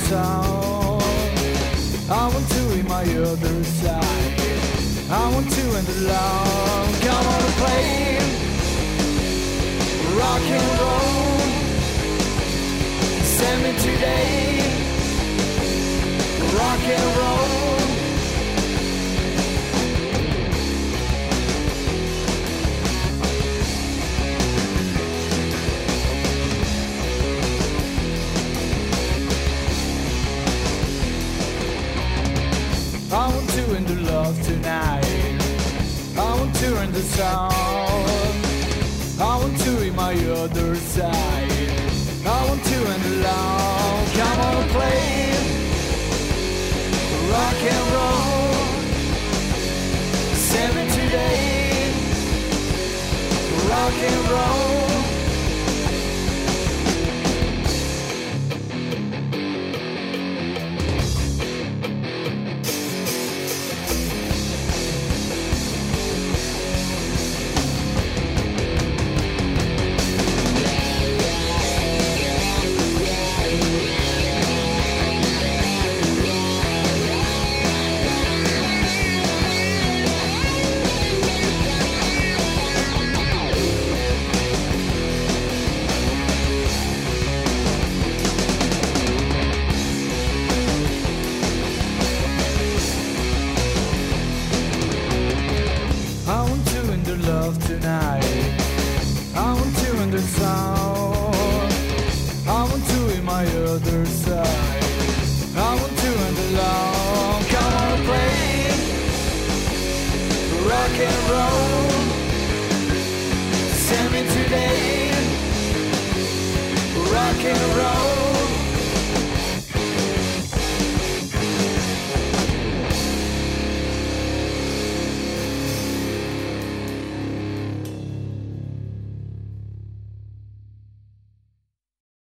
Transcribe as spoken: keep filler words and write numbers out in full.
sound. I want to in my other side. I want to end the long. Come on and play rock and roll. Send me today. Rock and roll. I want to end the love tonight. I want to end the sound. I want to in my other side. I want to end the long. Come on, play rock and roll. Send me today. Rock and roll. I want to end the love tonight. I want to end the sound. I want to in my other side. I want to end the long. Come on, play rock and roll. Send me today. Rock and roll.